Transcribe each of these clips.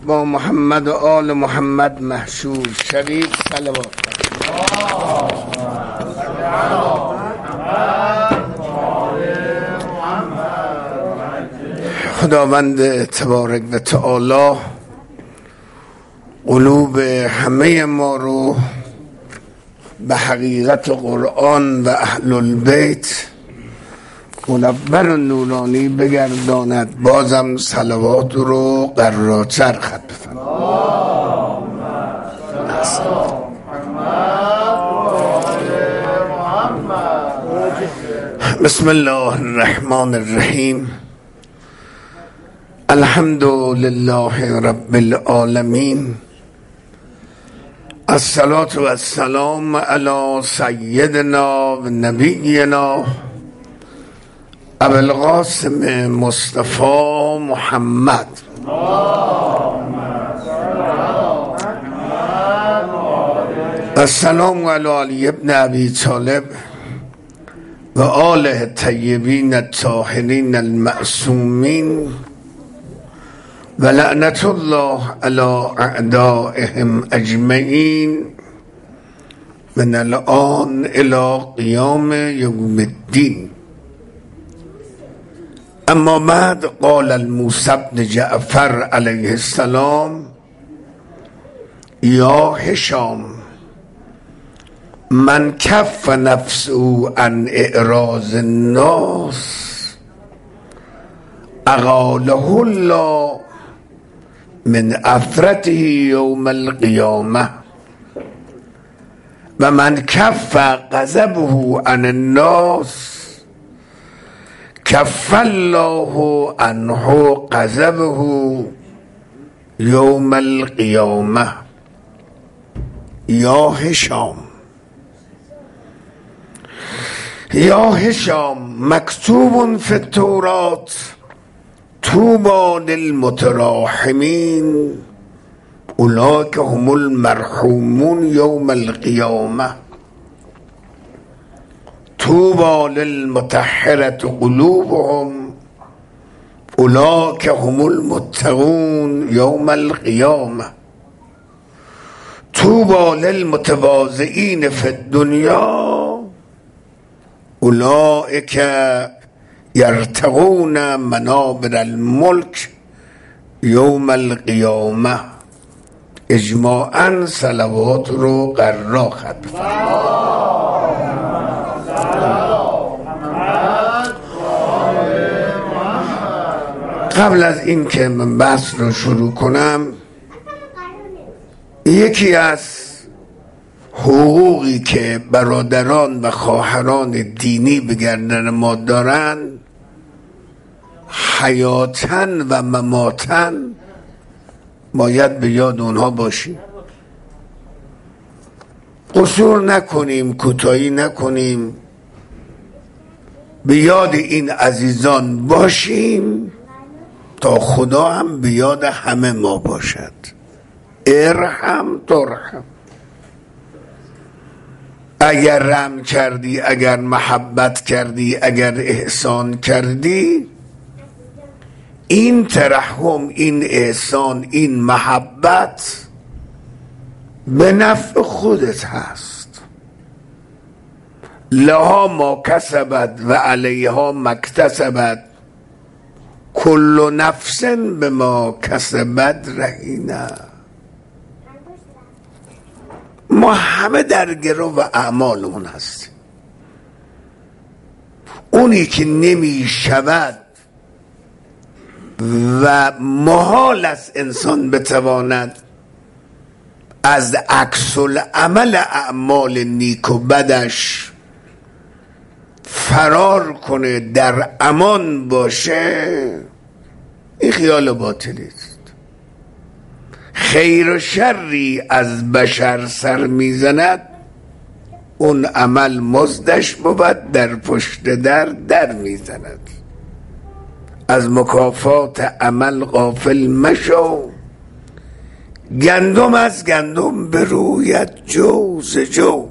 با محمد و آل محمد محشور شوید. صلوات. خداوند تبارک و تعالی قلوب همه ما رو به حقیقت قرآن و اهل البیت منور و نورانی بگرداند. بازم صلوات رو قراتر خط بفرمایید. بسم الله الرحمن الرحیم. الحمد لله رب العالمین. الصلاة و السلام علی سیدنا و نبینا ابو القاسم مصطفی محمد. السلام علی علی ابن ابی طالب و آله الطیبین الطاهرین المعصومین و لعنت الله علی اعدائهم اجمعین من الآن الی قیام یوم الدین. اما بعد قال الموسی بن جعفر علیه السلام: یا هشام، من کف نفسه عن اعراض الناس اقاله الله من اثرته یوم القیامه و من کف غضبه عن الناس کف الله عنه غضبه یوم القیامه. یا هشام، یا هشام، مکتوب فی التورات طوبی للمتراحمین اولئک هم المرحومون یوم القیامه. طوبی للمطهرة قلوبهم اولئک هم المتقون یوم القیامه. طوبی للمتواضعین فی الدنیا اولئک یرتقون منابر الملک یوم القیامه. اجماعاً صلوات رو قرار خط بفرمایید. قبل از این که من بحث رو شروع کنم، یکی از حقوقی که برادران و خواهران دینی به گردن ما دارن، حیاتن و مماتن باید به یاد اونها باشیم. قصور نکنیم، کوتاهی نکنیم، به یاد این عزیزان باشیم تا خدا هم به یاد همه ما باشد. ارحم ترحم. اگر رحم کردی، اگر محبت کردی، اگر احسان کردی، این ترحم، این احسان، این محبت به نفع خودت هست. لها ما کسبت و علیها ما اکتسبت کل نفس بما کسبت رهینه. ما همه در گرو و اعمالمون هستیم. اونی که نمی شود و محال است انسان بتواند از عکس العمل اعمال نیک و بدش فرار کنه، در امان باشه، این خیال باطلی است. خیر و شری از بشر سر میزند، اون عمل مزدش بود در پشت در میزند. از مکافات عمل غافل مشو، گندم از گندم بروید جو ز جو.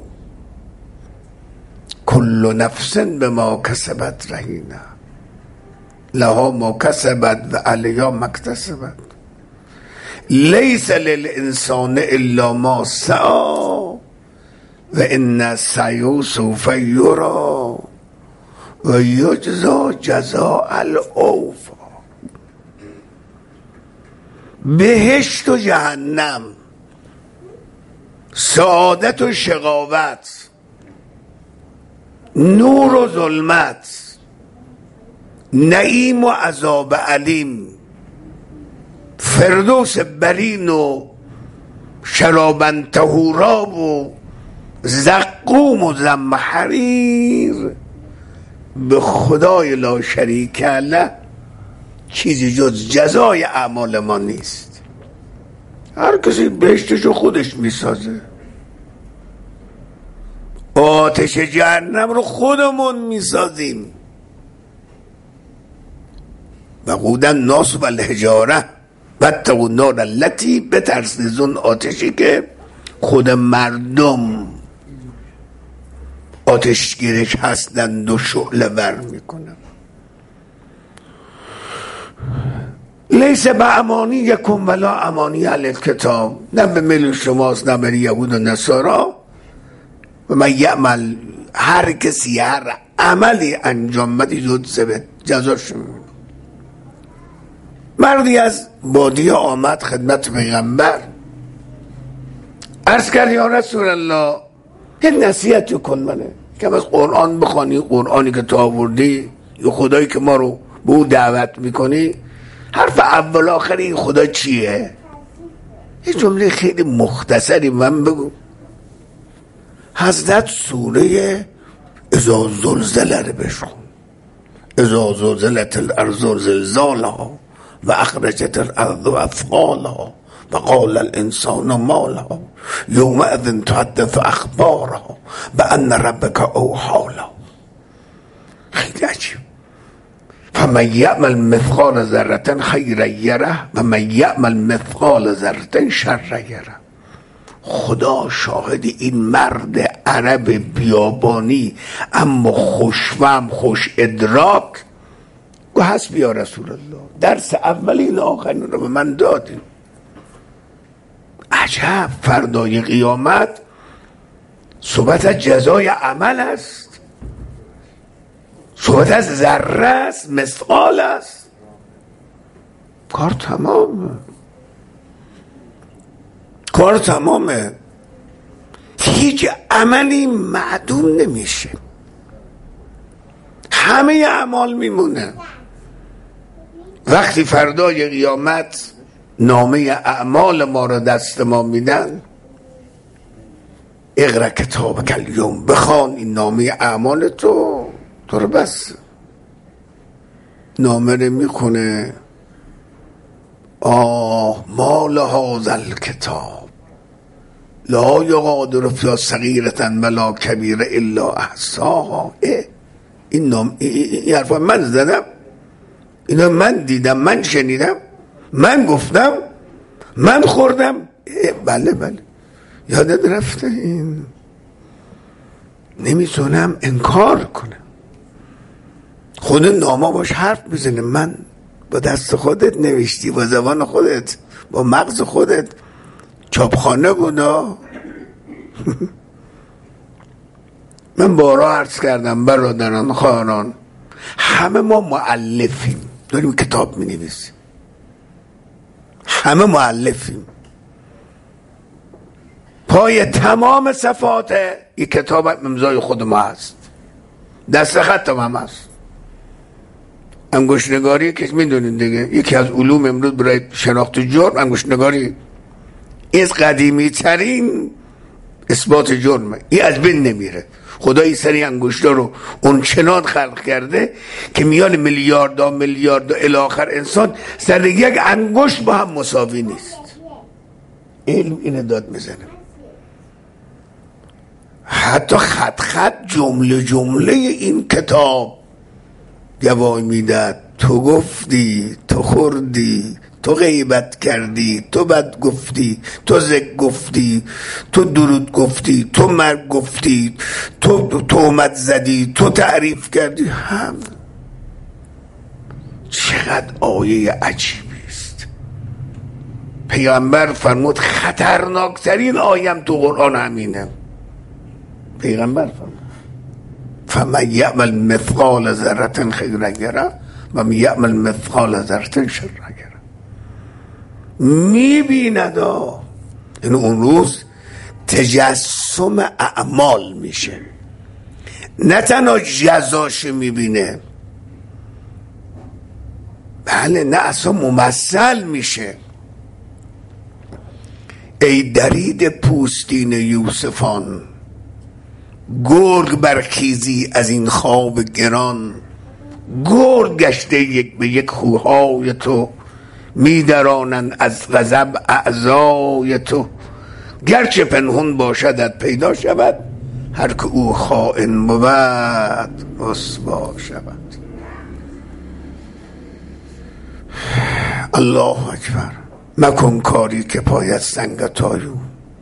کل نفس بما کسبت رهینه لها ما کسبت و علیها ما اکتسبت. لیس للانسان الا ما سعی و ان سعیه سوف یری و یجزی جزاء الاوفی. بهشت و جهنم، سعادت و شقاوت، نور و ظلمت، نعیم و عذاب علیم، فردوس برین و شرابن طهورا و زقوم و زمهریر به خدای لا شریک له چیزی جز جزای اعمال ما نیست. هر کسی بهشتشو خودش میسازه، آتش جهنم رو خودمون میسازیم. وقود الناس والحجاره واتقوا النار التی، بترسید از اون آتشی که خود مردم آتشگیرش هستند و شعله ور میکنن. لیس به امانیکم ولا امانی اهل الکتاب، نه به میل شماست نه به یهود و نصارا. و من یعمل، هر کسی هر عملی انجام بده یجزه جزاش. مردی از بادیه آمد خدمت پیغمبر، عرض کرد یا رسول الله یه نصیحتی کن منه، که از قرآن بخوانی، قرآنی که تو آوردی، یا خدایی که ما رو به او دعوت میکنی، حرف اول آخری این خدا چیه؟ یه جمله خیلی مختصری من بگو. حضرت سوره اذا زلزله رو بشخون. اذا زلزلت الارض زلزالها و اخرجت الارض اثقالها و قال الانسان ما لها یومئذ تحدث اخبارها بان ربک اوحی لها. خیلی عجیب. فمن یعمل مثقال ذره خیرا یره و من یعمل مثقال ذره شرا یره. خدا شاهد این مرد عرب بیابانی اما خوشفهم خوش ادراک گو حسبی یا رسول الله، درس اولین آخرین رو به من دادیم. عجب، فردای قیامت صحبت از جزای عمل است، صحبت از ذره است، مثقال است. کار تمامه، کار تمامه. هیچ عملی معدوم نمیشه، همه اعمال میمونه. وقتی فردای قیامت نامه اعمال ما رو دست ما میدن، اقرا کتابک الیوم، بخوان این نامه اعمال تو رو. بس نامه رو میخونه، آه ما لهذا الکتاب لا یغادر فی صغیرة ولا کبیرة الا احصاها. این حرفا من زدم، اینا من دیدم، من شنیدم، من گفتم، من خوردم. بله بله یادت رفته. این نمیتونم انکار کنم. خود نامه باش حرف بزنه. من با دست خودت نوشتی، با زبان خودت، با مغز خودت، چاپخانه بودا. من بارها عرض کردم برادران خواهران، همه ما مؤلفیم، داریم کتاب می نویسیم، همه مؤلفیم. پای تمام صفحات یک کتاب امضای خود ما هست، دست خطم هم هست. انگشتنگاری که میدونید دیگه، یکی از علوم امروز برای شناخت جرم انگشتنگاری از قدیمی ترین اثبات جرمه. این از بین نمیره. خدا این سری انگشتا رو اون چنان خلق کرده که میان میلیاردها الی آخر انسان سر یک انگشت با هم مساوی نیست. علم اینو داد میزنه. حتی خط جمله این کتاب گواهی میداد. تو گفتی، تو خوردی، تو غیبت کردی، تو بد گفتی، تو زک گفتی، تو درود گفتی، تو مرگ گفتی، تو تهمت زدی، تو تعریف کردی. هم چقدر آیه عجیبی است. پیغمبر فرمود خطرناکترین آیم تو قرآن همینه. پیغمبر فرمود فمن یعمل مثقال ذره خیرا یره و من یعمل مثقال ذره شر یره. میبیند این اون روز تجسم اعمال میشه، نه تنها جزاش میبینه، بله نه اصلا ممثل میشه. ای درید پوستین یوسفان، گرگ برخیزی از این خواب گران. گرگ گشته یک به یک خوهای تو، میدرانند از غضب اعضای تو. گرچه پنهون باشدت پیدا شود، هر که او خائن بود رسوا شود. الله اکبر. مکن کاری که پایت سنگت آیو،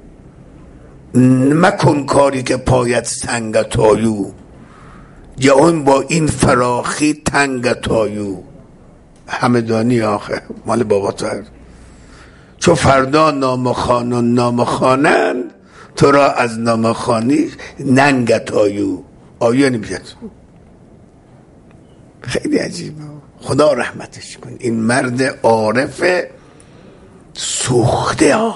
مکن کاری که پایت سنگت آیو. جهان با این فراخی تنگت آیو. همدانی آخه مال بابا طاهر. چو فردا نامخوان و نامخوانند، تو را از نامخوانی ننگت آیو. آیو نمیشد. خیلی عجیبه. خدا رحمتش کن. این مرد عارف سوخته ها،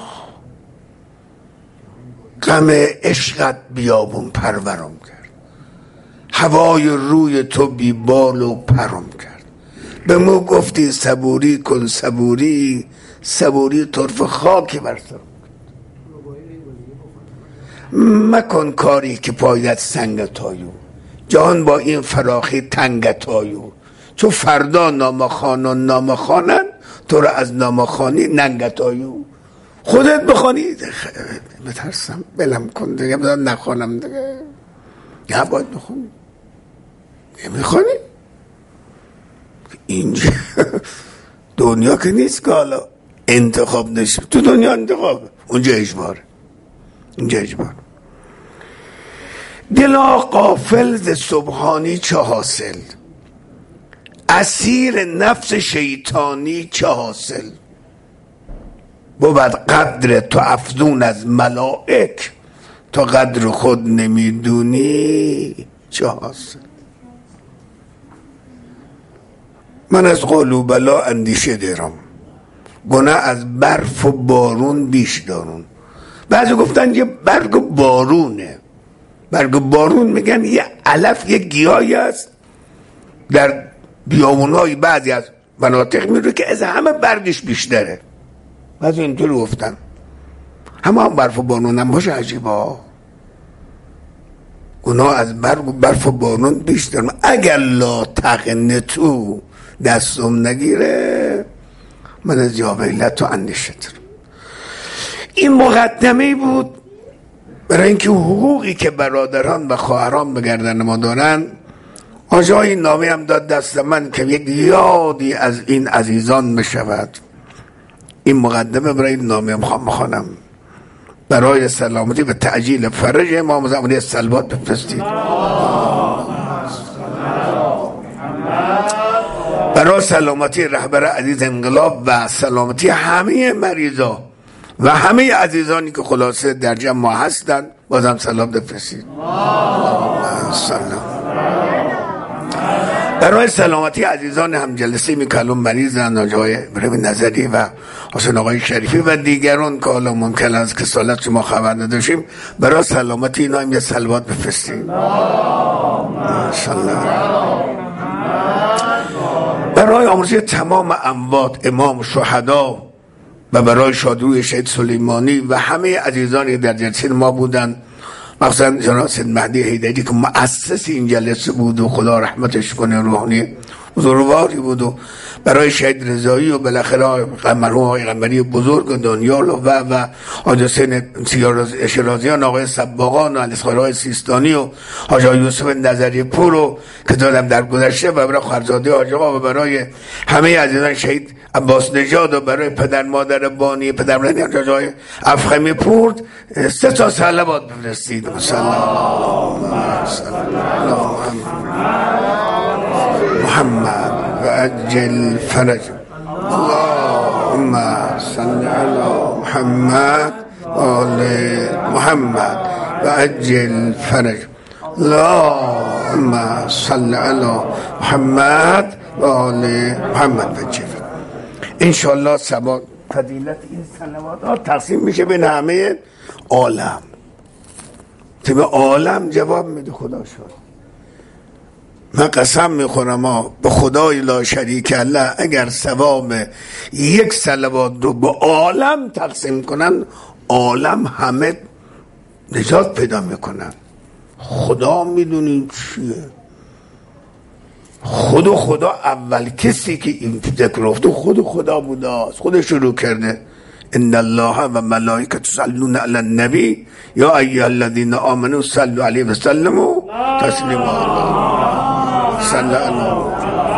غم عشقت بیابون پرورم کرد، هوای روی تو بی بال و پرم کرد. به مو گفتی صبوری کن صبوری، صبوری طرف خاکی بر سرم. مکن کاری که پایت سنگت آیو، جهان با این فراخی تنگت آیو. چو فردا نامخوان و نامخوانند، تو را از نامخوانی ننگت آیو. خودت بخوانی بترسم بلم کن دیگه، بدن نخوانم دیگه. نه باید بخونی، نمیخوانی. اینجا دنیا که نیست که حالا انتخاب نشه. تو دنیا انتخاب، اونجا اجباره. اینجا اجبار. دلا غافل ز سبحانی چه حاصل، اسیر نفس شیطانی چه حاصل. بود قدر تو افزون از ملائک، تا قدر خود نمیدونی چه حاصل. من از قول و بلا اندیشه دارم، گناه از برف و بارون بیش دارون. بعضی گفتن یه برگ بارونه. برگ بارون میگن یه علف یه گیاهی است در بیابونای بعضی از مناطق میره که از همه برگش بیشتره. بعضی اینطور گفتن. هم برف و بارون هم باشه عجیبه. گناه از برف و بارون بیشتر. اگر لا تقنطوا دستم نگیره، من از جاویلت و اندیشه دارم. این مقدمه بود برای اینکه حقوقی که برادران و خواهران به گردن ما دارن. آجا این نامه هم داد دست من که یک یادی از این عزیزان بشود. این مقدمه برای این نامه هم میخوانم. برای سلامتی و تعجیل فرج امام زمانی صلوات بفرستید. برای سلامتی رهبر عزیز انقلاب و سلامتی همه مریضا و همه عزیزانی که خلاصه در جمع ما هستند، بازم سلام بفرستید. برای سلامتی عزیزان هم جلسه می که الان مریضن، آقای ابراهیم نظری و حسین آقای شریفی و دیگران که حالا ممکن است که سالت شما خبر نداشتیم، برای سلامتی اینا هم یه صلوات بفرستیم. برای آمرزی تمام اموات، امام شهدا و برای شادروی شهید سلیمانی و همه عزیزانی در جلسه ما بودن، مخصوصا جناب سید مهدی حیدری که مؤسس این جلسه بود و خدا رحمتش کنه، روحانی بزرگواری بود، و برای شهید رضایی و بالاخره مرحوم آقای قمری بزرگ دنیا و حاج حسین شیرازیان، آقای سباقان و علی‌اصغرهای سیستانی و حاج یوسف نظری پور و که دادم در گذشته، و برای خرزاده حاج آقا و برای همه عزیزان شهید عباس نژاد و برای پدر مادر بانی پدرمنی حاج آقای افخمی پور 3 تا صلوات بفرستید. محمد و اجل فرج الله اللهم صل على محمد آل محمد و عجل فرج. اللهم صل على محمد و آل محمد و عجل. انشالله سبا فضیلت این صلوات تقسیم میشه بین همه عالم. تو به عالم جواب میده خدا شد. من قسم میخورم به خدای لا شریک الله اگر ثواب یک صلوات رو به عالم تقسیم کنن عالم همه نجات پیدا میکنن. خدا میدونین چیه؟ خدا اول کسی که این ذکر افته خدا بوده، خود شروع کرده. ان الله و ملائکته یصلون علی النبی یا ایها الذین آمنوا صلوا علیه و سلموا تسلیما. صلی الله.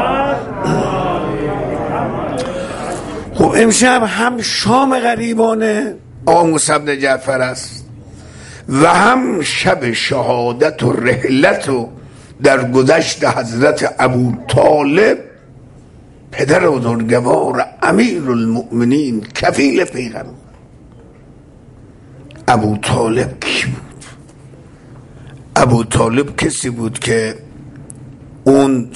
خب امشب هم شام غریبانه آقا موسی بن جعفر است و هم شب شهادت و رحلت و در گذشت حضرت ابو طالب پدر بزرگوار امیر المؤمنین کفیل پیغمبر. ابو طالب کی بود؟ ابو طالب کسی بود که اون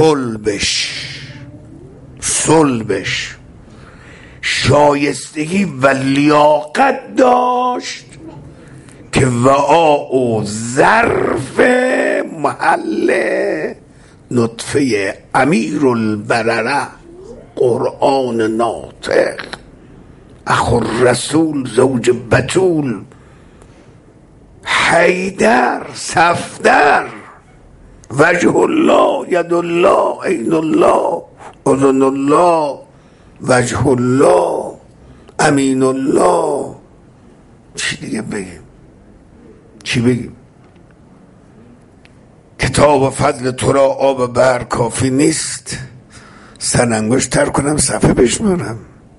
صلبش شایستگی و لیاقت داشت که وعا و ظرف محل نطفه امیر البرره قرآن ناطق اخو رسول زوج بتول حیدر صفدر وجه الله ید الله عین الله اذن الله وجه الله امین الله. چی دیگه بگیم؟ چی بگیم؟ کتاب فضل تو را آب بر کافی نیست، سرانگشت تر کنم صفحه بشمارم.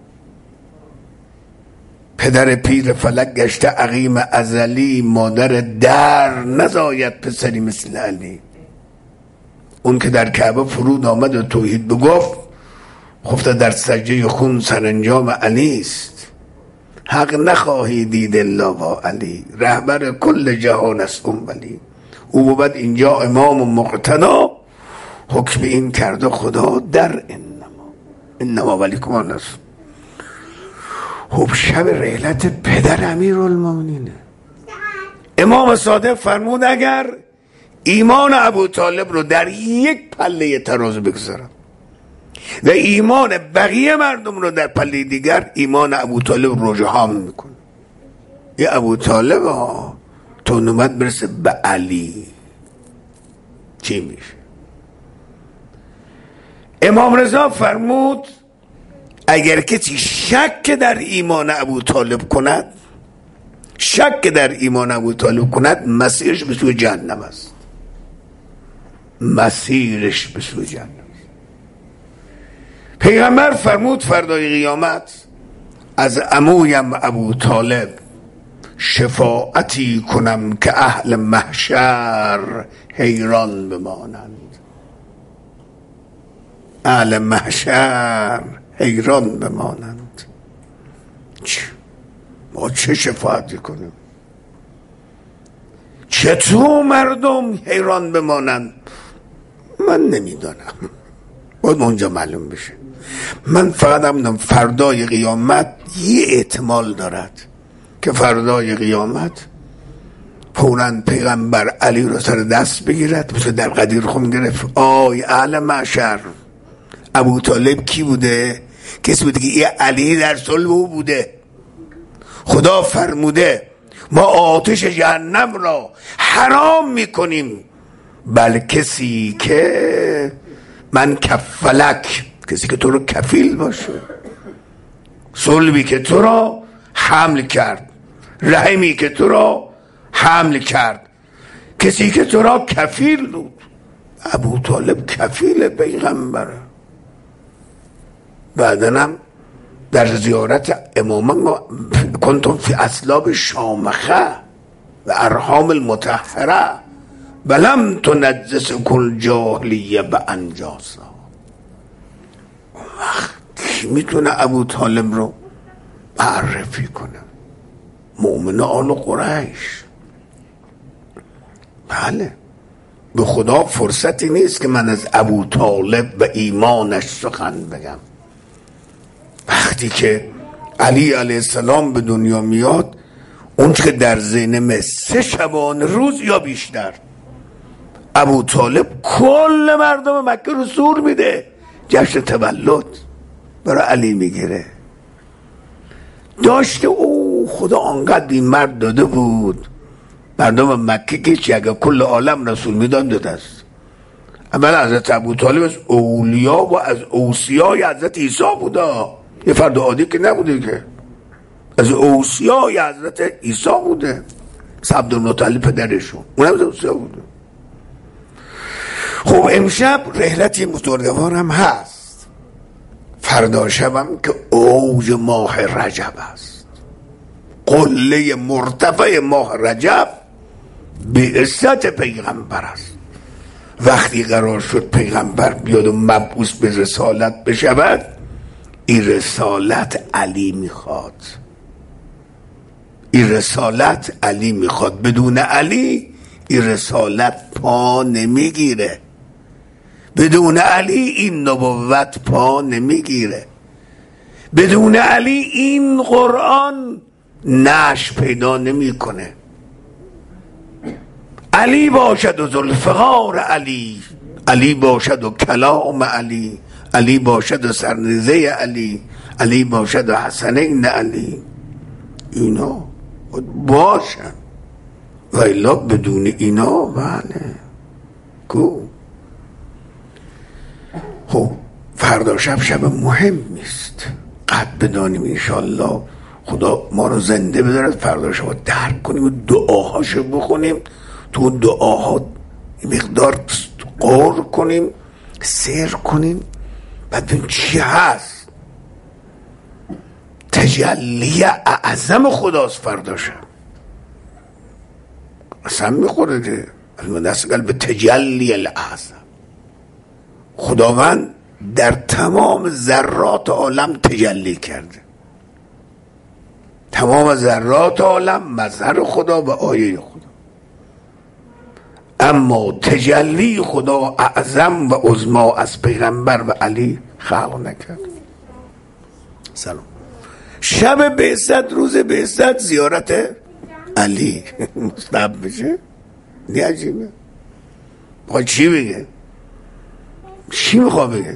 پدر پیر فلک گشته عقیم ازلی، مادر در نزاید پسری مثل علی. اون که در کعبه فرود آمد و توحید بگفت خفته در سجده خون سرانجام علی است. حق نخواهی دید الا با علی، رهبر کل جهان است اون ولی. او بود اینجا امام و مقتدا، حکم این کرده خدا در انما ولیکم الناس. خب شب رحلت پدر امیرالمومنینه. امام صادق فرمود اگر ایمان ابو طالب رو در یک پله ترازو بگذارم و ایمان بقیه مردم رو در پله دیگر، ایمان ابو طالب رجحان میکنه. یه ابو طالب تو نوبت برسه به علی چی میشه؟ امام رضا فرمود اگر کسی شک در ایمان ابو طالب کند مسیرش به سوی جهنم است. پیغمبر فرمود فردای قیامت از عمویم ابو طالب شفاعتی کنم که اهل محشر حیران بمانند. ما چه شفاعتی کنیم؟ چطور مردم حیران بمانند؟ من نمیدانم، باید اونجا معلوم بشه. من فقط هم فردای قیامت یه احتمال دارد که فردای قیامت فوراً پیغمبر علی رو سر دست بگیرد، مثل در قدیر خون گرفت آی اهل معشر. ابو طالب کی بوده؟ کسی بوده که یه علی در صلب او بوده. خدا فرموده ما آتش جهنم را حرام میکنیم بل کسی که من کفلک، کسی که تو رو کفیل باشه، صلبی که تو را حمل کرد، رحمی که تو را حمل کرد، کسی که تو را کفیل بود. ابو طالب کفیل پیغمبره. بعدنم در زیارت امامان کنتم فی اصلاب شامخه و ارحام المطهره بلم تنجس کل جاهلیه به انجاسا. وقت کی میتونه ابو طالب رو معرفی کنه؟ مؤمن آل قریش. بله، به خدا فرصتی نیست که من از ابو طالب و ایمانش سخن بگم. وقتی که علی علیه السلام به دنیا میاد، اون که در ذهن 3 شبانه روز یا بیشتر ابو طالب کل مردم مکه رو سور میده، جشن تولد برای علی میگیره. داشته او خدا آنقدر این مرد داده بود، مردم مکه که چی اگر کل عالم رسول میدان داده است. اول حضرت ابو طالب از اولیا و از اوصیای حضرت عیسی بوده، یه فرد عادی که نبوده، که از اوصیای حضرت عیسی بوده. عبدالمطلب پدرشون اونم از اوصیا بوده. خب امشب رحلتی بزرگوار هم هست. فردا شبم که اوج ماه رجب است، قله مرتفع ماه رجب بعثت پیغمبر است. وقتی قرار شد پیغمبر بیاد و مبعوث به رسالت بشود، این رسالت علی میخواد. این رسالت علی میخواد. بدون علی این رسالت پا نمیگیره. بدون علی این نبوت پا نمیگیره. بدون علی این قرآن نشأ پیدا نمیکنه. علی باشد و ذوالفقار علی، علی باشد و کلام علی، علی باشد و سرنیزه علی، علی باشد و حسنین علی. اینا باشن و الا بدون اینا بله کو. خب فردا شب مهم نیست. قد بدانیم انشالله خدا ما رو زنده بدارد فردا شب درک کنیم و دعاهاشو بخونیم، تو دعاها مقدار غور کنیم، سیر کنیم، بعد ببین چی هست. تجلی اعظم خداست فردا شب. اصلا میخوره ده المدسقل به تجلی الاعظم. خداوند در تمام ذرات عالم تجلی کرده. تمام ذرات عالم مظهر خدا و آیه خدا، اما تجلی خدا اعظم و عظما از پیغمبر و علی خلق نکرد. سلام. شب بعثت، روز بعثت زیارت علی مستحب بشه. نه عجیبه؟ بخواه چی بگه؟ چی میخواه بگه؟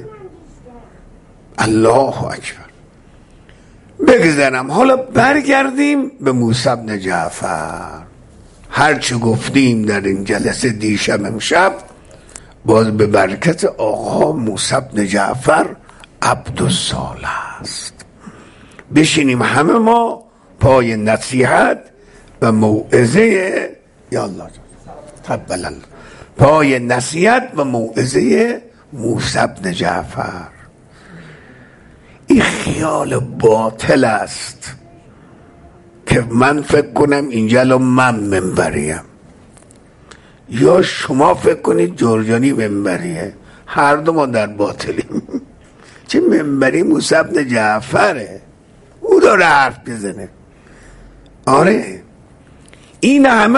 الله اکبر. بگذارم حالا برگردیم به موسی بن جعفر. هرچه گفتیم در این جلسه دیشب امشب باز به برکت آقا موسی بن جعفر عبدالصالح است. بشینیم همه ما پای نصیحت و موعظه یا الله تقبل الله، پای نصیحت و موعظه موسی بن جعفر. این خیال باطل است که من فکر کنم اینجا الان من منبریم یا شما فکر کنید جرجانی منبریه. هر دو ما در باطلیم. چه منبری موسی بن جعفره، او داره حرف بزنه. آره این همه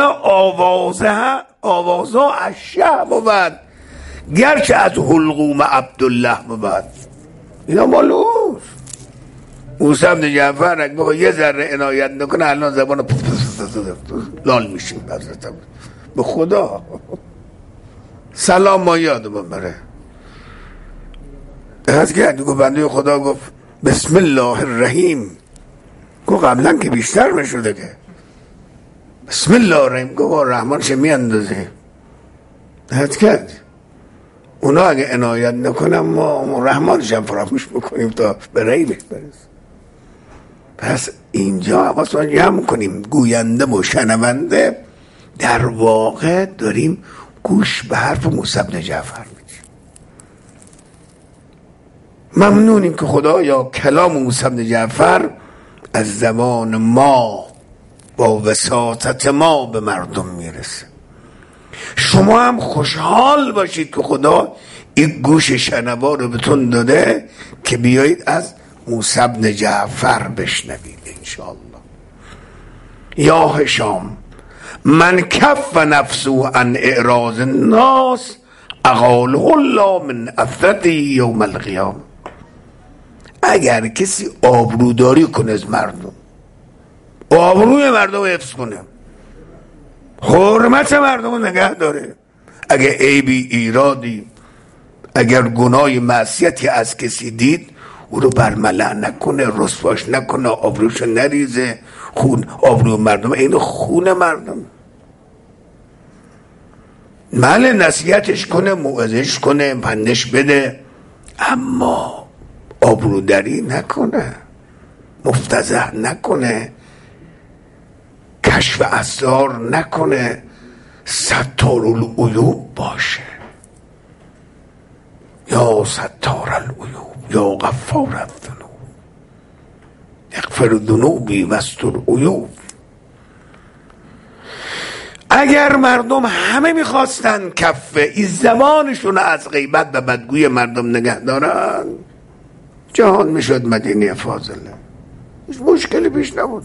آوازها از شه بود، گرچه از حلقوم عبدالله بود. اینا مالوس. موسی بن جعفر اگه بخواه یه ذره عنایت نکنه الان زبان لال میشیم. به خدا سلام ما یادمون بره. دقیقت کرد گفت بنده خدا گفت بسم الله الرحیم. گفت قبلا که بیشتر میشده که بسم الله الرحیم. گفت رحمان چه میاندازه. دقیقت کرد اونا اگه عنایت نکنم ما رحمانش هم فراموش میکنیم تا به رحیمش برسیم. پس اینجا حواس ما جمع کنیم. گوینده و شنونده در واقع داریم گوش به حرف موسی بن جعفر میدیم. ممنونیم که خدایا کلام موسی بن جعفر از زبان ما با وساطت ما به مردم میرسه. شما هم خوشحال باشید که خدا این گوش شنوا رو بهتون داده که بیایید از موسی بن جعفر بشنوید انشاءالله. یا هشام من کف نفسه عن اعراض الناس اقاله الله من اثرته یوم القیامه. اگر کسی آبروداری کنه از مردم، آبروی مردم حفظ کنه، حرمت مردم نگه داره، اگر عیبی ایرادی، اگر گناه معصیتی از کسی دید او رو برملا نکنه، رسواش نکنه، آبروش نریزه، آبروی مردم این خون مردم. بله نصیحتش کنه، موعظش کنه، پندش بده، اما آبرودری نکنه، مفتضح نکنه، کشف اسرار نکنه، ستار العیوب باشه. یا ستار العیوب یا غفار الذنوب اغفر ذنوبی واستر عیوب. اگر مردم همه میخواستن کف این زبانشون از غیبت و بدگوی مردم نگه دارن، جهان میشد مدینه فاضله، هیچ مشکلی پیش نبود.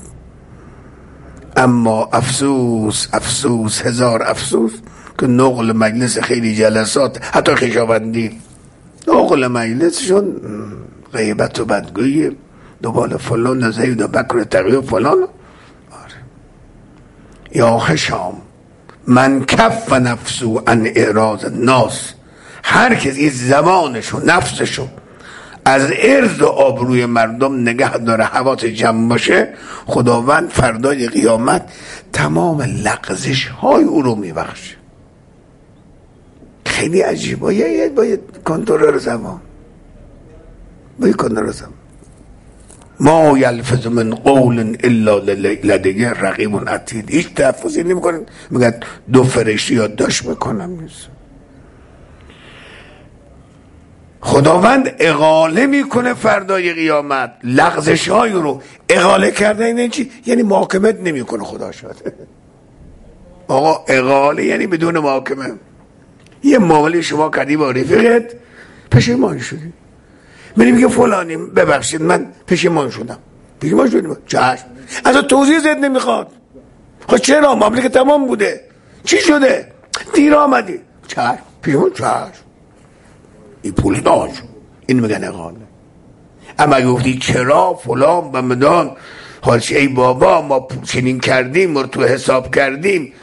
اما افسوس افسوس هزار افسوس که نقل مجلس خیلی جلسات، حتی خویشاوندی، نقل مجلسشون غیبت و بدگویی، دنبال فلان زید و بکر تقی و فلان. یا هشام من کف نفسه عن اعراض الناس، هر کسی زبانشو نفسشو از عرض و آبروی مردم نگه داره، حواس جمع باشه، خداوند فردای قیامت تمام لغزش های او رو میبخشه. خیلی عجیبه. باید کنترل زبان، باید کنترل زبان. ما یلفظ من قول الا لدیه رقیب عتید. هیچ تلفظی نمیکنن، میگن دو فرشته یادداشت میکنم. خداوند اقاله میکنه فردای قیامت، لغزش های رو اقاله کرده. این چی؟ یعنی محاکمت نمیکنه خدا شد. آقا اقاله یعنی بدون محاکمه. یه معامله شما کردی با رفیقت، پشیمان شدی، میگه فلانی ببخشید من پشیمان شدم. پشیمان شدی؟ چشم. از توضیح زد نمیخواد. خب چرا؟ معامله که تمام بوده. چی شده؟ دیر آمدی. چشم. پشیمان. چشم. این پول داشت. این میگن اقاله. اما گفتی چرا فلان و مدان، حالش ای بابا ما چنین کردیم، ما تو حساب کردیم،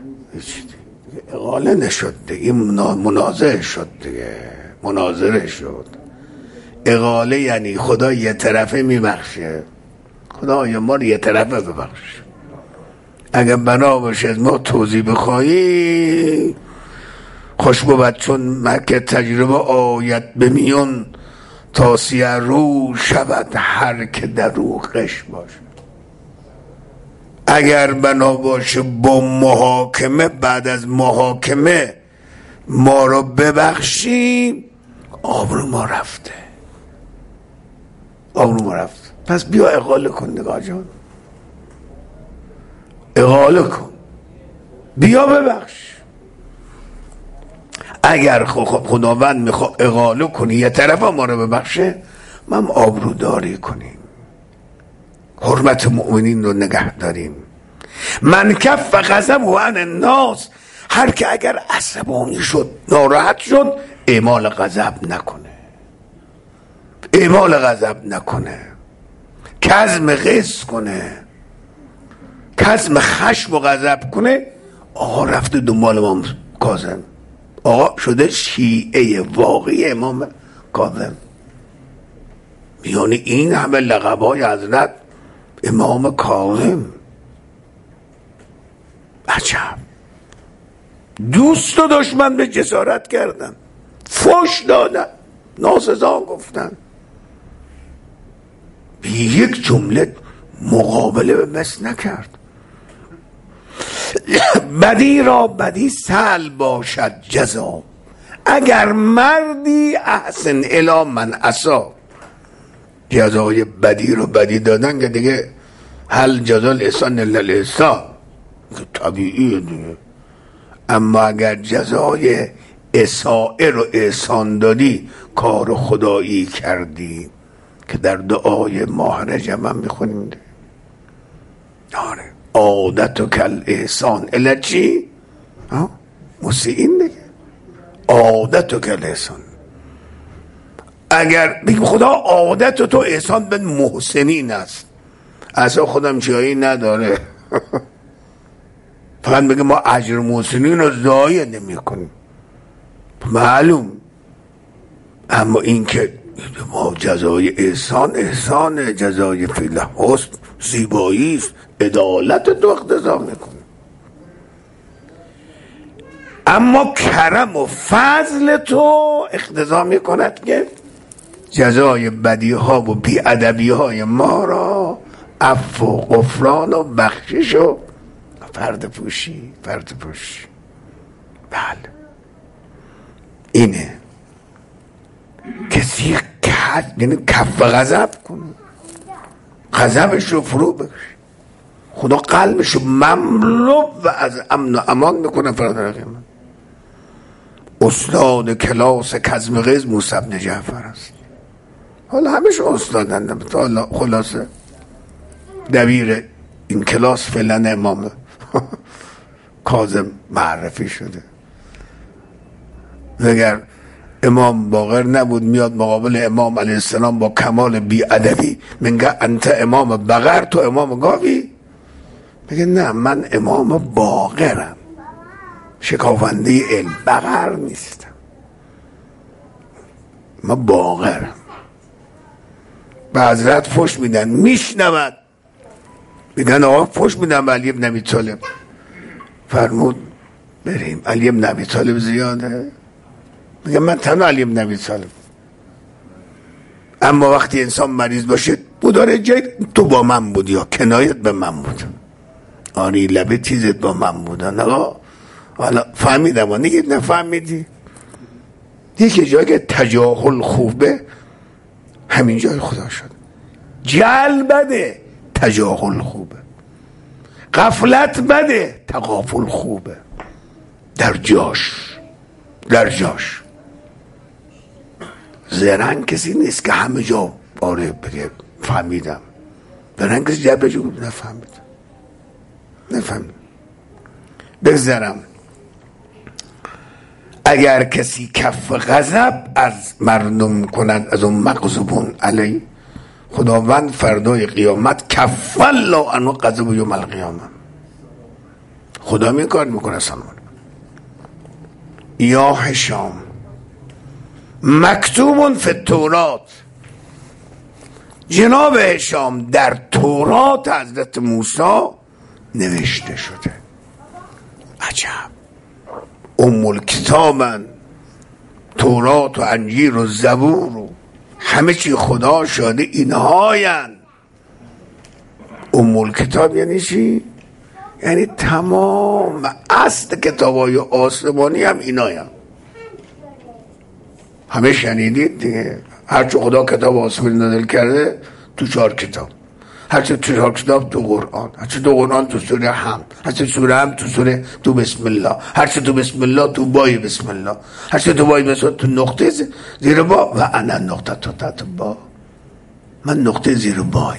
اقاله نشد دیگه، مناظره شد دیگه، مناظره شد. اقاله یعنی خدا یه طرفه میبخشه، خدا ما رو یه طرفه ببخش. اگر بنا باشه از ما توضیح بخواهی خوش بود، چون مکه تجربه آید بمیون تا سیه رو شود هر که در رو قش باشه. اگر بنا باشه با محاکمه، بعد از محاکمه ما رو ببخشی، آبرو ما رفته، آبرو ما رفته. پس بیا اقاله کن نگاه جان، اقاله کن، بیا ببخش. اگر خداوند میخواد اقاله کنی یه طرف ما رو ببخشه، من آبروداری کنیم، حرمت مؤمنین رو نگه داریم. من کف غضب و عن الناس، هر که اگر عصبانی شد ناراحت شد اعمال غضب نکنه، اعمال غضب نکنه، کظم غیظ کنه، کظم خشم و غضب کنه. آقا رفته دنبال امام کاظم، آقا شده شیعه واقعی امام کاظم. یعنی این همه لقب‌های حضرت امام کاظم. عجب. دوست و دشمن به جسارت کردن، فحش دادن، ناسزا گفتن، یک جمله مقابله به مثل نکرد. بدی را بدی سهل باشد جزا، اگر مردی احسن الی من عصا. جزای بدی رو بدی دادن که دیگه هل جزا الاحسان الا الاحسان، طبیعیه دیگه. اما اگر جزای اساءه رو احسان دادی، کار خدایی کردی، که در دعای ماه رجب هم میخونیم. آره عادت کل احسان الی چی؟ مسیئین دیگه. عادت کل احسان، اگر بگیم خدا عادت تو احسان به محسنین است، اصلا خودم جایی نداره فقط بگه ما اجر محسنین رو ضایع نمی کنیم، معلوم. اما این که ما جزای احسان جزای فعل حسن زیبایی است، عدالت تو اقتضا میکنه. اما کرم و فضل تو اقتضا میکند که جزای بدی ها و بی ادبی های ما را عفو و غفران و بخشش و فرد پوشی. بله اینه. کسی یعنی کف غضب کنه، غضبش رو فرو بکشه، خدا قلبش رو مملو و از امن و امان میکنه. فرادر قیامت استاد کلاس کظم غیظ موسی بن جعفر است. حالا همش استادن، حالا خلاصه دبیر این کلاس فعلا امام کاظم معرفی شده. اگر امام باقر نبود میاد مقابل امام علیه السلام با کمال بی‌ادبی میگه انت امام بقر، تو امام گاوی؟ میگه نه من امام باقرم، شکافنده علم، بقر نیستم، من باقرم. به حضرت فوش میدن، میشنود، میگن آقا فوش میدن به علی بن ابی طالب. فرمود بریم. علی بن ابی طالب زیاده؟ میگه من تنها علی بن ابی طالب. اما وقتی انسان مریض باشه بوداره جای تو با من بود یا کنایت به من بود، آری لبه چیزت با من بودن. آقا حالا فهمیدم و نگید نفهمیدی. یکی جایی که تجاهل خوبه همین جای خدا شد. جهل بده، تجاهل خوبه. غفلت بده، تغافل خوبه. در جاش زرنگ کسی نیست که همه جا باره بگه فهمیدم. زرنگ کسی جا بجو نفهمیدم. بگذارم اگر کسی کف غضب از مردم کند، از اون مغضوبون علی، خداوند فردای قیامت کف الله عنه غضب یوم القیامه. خدا می کار میکنه سنون. یا هشام مکتوب فی التورات، جناب هشام در تورات حضرت موسی نوشته شده. عجب، ام الکتابن، تورات و انجیل و زبور و همه چی خدا شده اینهاین. ام الکتاب یعنی چی؟ یعنی تمام اصل کتابای آسمانی هم اینایم. همه شنیدید دیگه، هرچه خدا کتاب آسمانی نازل کرده تو 4 کتاب، هرچه تو 4 کتاب تو قرآن، هرچه تو قرآن تو سوره حمد، هرچه سوره حمد تو سوره تو بسم الله، هرچه تو بسم الله تو بای بسم الله، هرچه تو بای بسم الله تو نقطه زیر با و انا نقطه تو تحت با، من نقطه زیر بایم،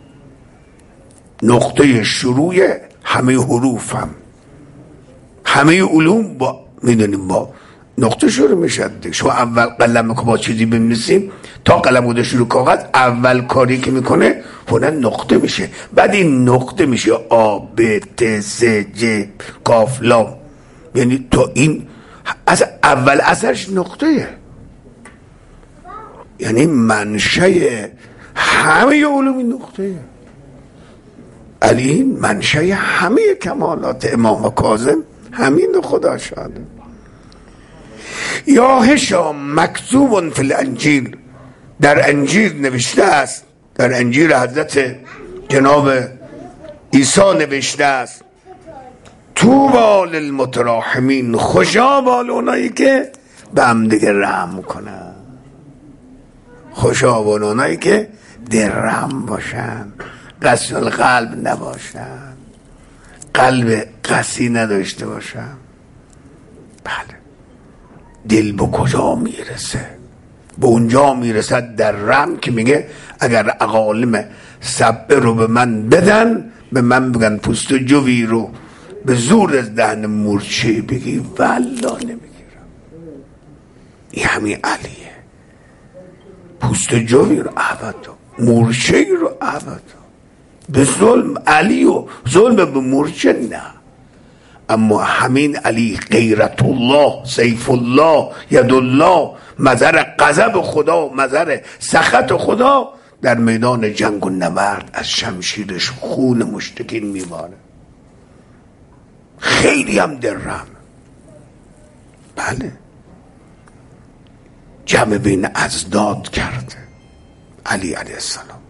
نقطه شروع همه حروفم، همه علوم با میدونیم با نقطه شروع میشه. شما اول قلم که با چیزی بنویسیم تا قلم بوده شروع کاغذ، اول کاری که میکنه هنر نقطه میشه، بعد این نقطه میشه آ ب ت س ج کاف لام، یعنی تو این از اول اثرش نقطه، یعنی منشه همه علوم نقطه. علی منشه همه کمالات امام کاظم همین خدا شاده. یا هشام مکتوب فی الانجیل، در انجیل نوشته است، در انجیل حضرت جناب عیسی نوشته است طوبی للمتراحمین، خوشا بال اونایی که به هم دیگه رحم کنن، خوشا بال اونایی که درهم باشن، قسی القلب نباشن، قلب قسی نداشته باشن. بله دل به کجا میرسه؟ به اونجا میرسد در رم که میگه اگر اقالم سبعه رو به من بدن، به من بگن پوست جوی رو به زور از دهن مورچه بگی والا نمیگیرم. این همین علیه. پوست جوی رو عوض، مورچه رو عوض، به ظلم علی و ظلم به مورچه نه. اما همین علی غیرت الله، سیف الله، ید الله، مظهر غضب خدا، مظهر سخط خدا، در میدان جنگ و نبرد از شمشیرش خون مشرکین میباره. خیلی هم درم. بله، جمع بین ازداد کرده علی علیه السلام.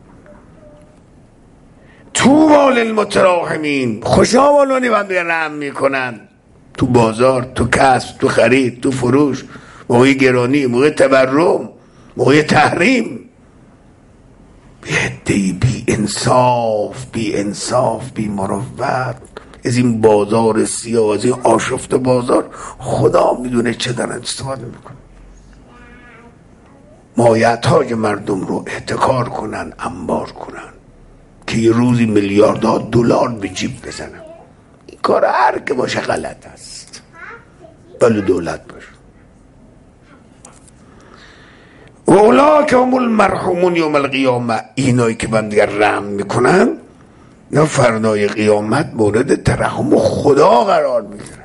طوبی للمتراحمین، خوشا بالونی بنده رحم میکنن تو بازار، تو کسب، تو خرید، تو فروش، موقع گرانی، موقع تورم، موقع تحریم. بی انصاف، بی انصاف، بی مروت، از این بازار سیاه، از این آشفت بازار خدا میدونه چه دارن استفاده میکنن. مایحتاج مردم رو احتکار کنن، انبار کنن که یه روزی میلیاردها دلار به جیب بزنن. این کار هر که باشه غلط است، بله دولت باشه. و اولاک هم المرحومون یوم القیامه، اینایی که بندگر رحم میکنن نه فردای قیامت مورد ترحم خدا قرار میگیرن.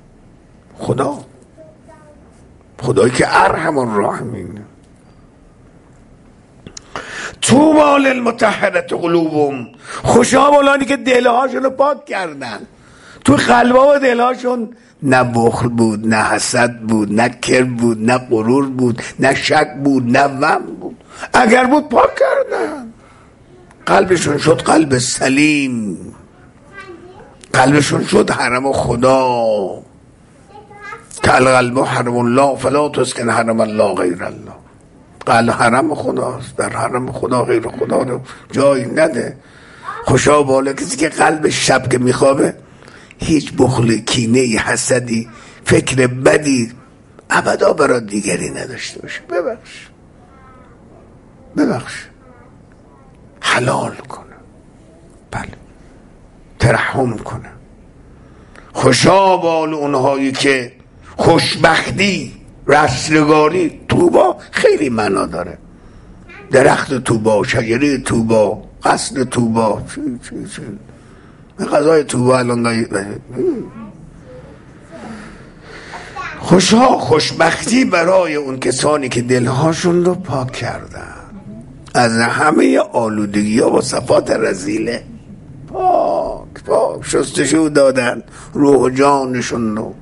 خدایی که ارحم الراحمین. طوبی للمطهرة قلوبهم، خوشا بالانی که دلهاشون رو پاک کردن. تو قلبا و دلهاشون نه بخل بود، نه حسد بود، نه کبر بود، نه غرور بود، نه شک بود، نه وهم بود. اگر بود پاک کردن. قلبشون شد قلب سلیم، قلبشون شد حرم خدا. که القلب حرم الله فلا تسکن حرم الله غیر الله. قلب حرم خداست، در حرم خدا غیر خدا رو جای نده. خوشا بالا کسی که قلب شب که میخوابه هیچ بخل، کینه، حسدی، فکر بدی ابدا برای دیگری نداشته باشه. ببخش، حلال کنه، بله، ترحم کنه. خوشا بال اونهایی که خوشبختی، رستگاری، توبا خیلی معنا داره. درخت توبا، شجره توبا، قصر توبا، غذای توبا الان خوشبختی برای اون کسانی که دلهاشون رو پاک کردن از همه آلودگی ها و صفات رذیله. پاک شستشو دادن روح و جانشون رو،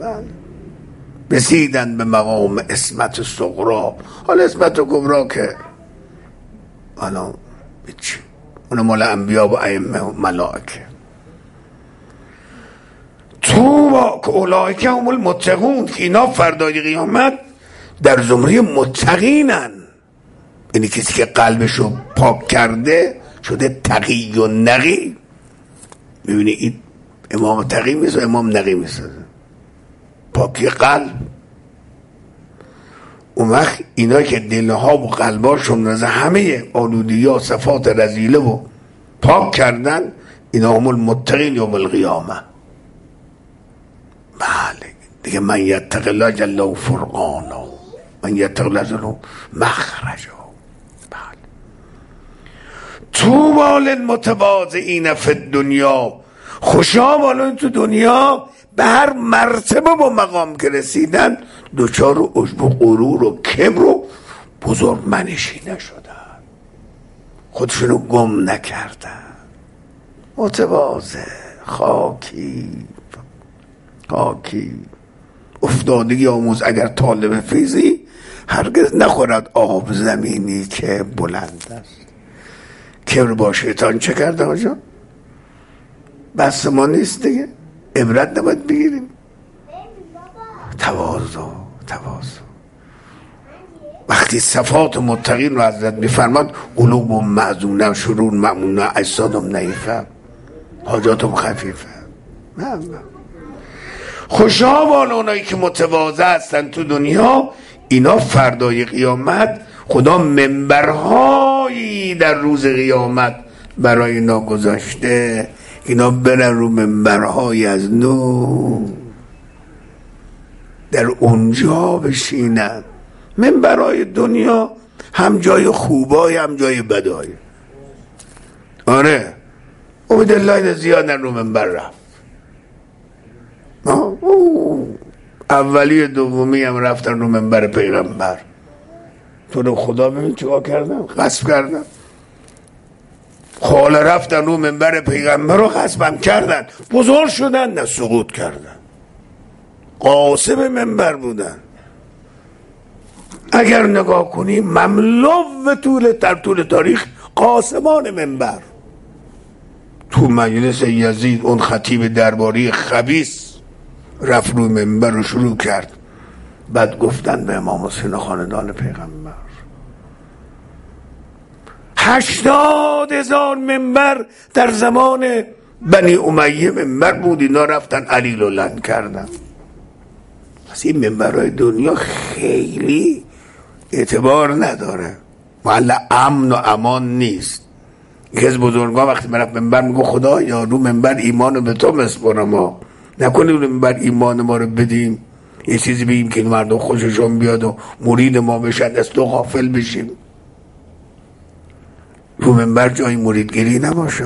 رسیدن به مقام عصمت صغرا. حالا عصمت کبرا که حالا چی؟ اون مال انبیا و ائمه و ملائکه. طوبی که اولئک هم المتقون، که اینا فردای قیامت در زمره متقینن. یعنی کسی که قلبشو پاک کرده شده تقی و نقی. میبینی این امام تقی میسازه، امام نقی میسازه. پاکی قلب. اون وقت اینا که دلها و قلباشون از همه آلودگی ها، صفات رذیله و پاک کردن، اینا هم المتقین یوم القیامه. بله دیگه، من یتق الله جل له فرقانا، من یتق الله جل له مخرجا. بله. طوبی للمتواضعین فی الدنیا، خوشا بالا تو دنیا به هر مرتبه با مقام که رسیدن دوچار و عجب و غرور و کبر و بزرگ منشی نشدن، خودشونو گم نکردن، متواضع، خاکی. افتادگی آموز اگر طالب فیضی، هرگز نخورد آب زمینی که بلند است. کبر با شیطان چه کرده آجا؟ بس ما نیست دیگه، عبرت نباید بگیریم. تواضع. وقتی صفات متقین رو حضرت میفرماد قلوب معزونه، شرور مأمونه، اجسادم نحیفه، حاجاتم خفیفه. خوشا بال اونایی که متواضع هستن تو دنیا، اینا فردای قیامت خدا منبرهایی در روز قیامت برای اینا گذاشته، اینا برن رو منبرهایی از نور در اونجا بشینن. منبرهای دنیا هم جای خوبای هم جای بدای. آره امید الله زیاد رو منبر رفت، اولی دومی هم رفتن رو منبر پیغمبر. تو رو خدا ببین چیکار کردن، غصب کردن. خاله رفتن رو منبر پیغمبر رو غصبم کردن، بزرگ شدن نه سقوط کردن، قاسم منبر بودن. اگر نگاه کنی مملو در طول تاریخ قاسمان منبر. تو مجلس یزید اون خطیب درباری خبیث رفت رو منبر رو شروع کرد، بعد گفتن به امام حسین خاندان پیغمبر. 80,000 منبر در زمان بنی امیه منبر بود، اینا رفتن علیل و لن کردن. پس این منبرهای دنیا خیلی اعتبار نداره، محل امن و امان نیست. یکی از بزرگان وقتی من رفت منبر میگو خدا یا رو منبر ایمانو به تو مسپرم، ما نکنیم رو منبر ایمان ما رو بدیم یه چیزی بگیم که مردم خوششون بیاد و مرید ما بشن از تو غافل بشیم. رو منبر جای مریدگیری نباشه،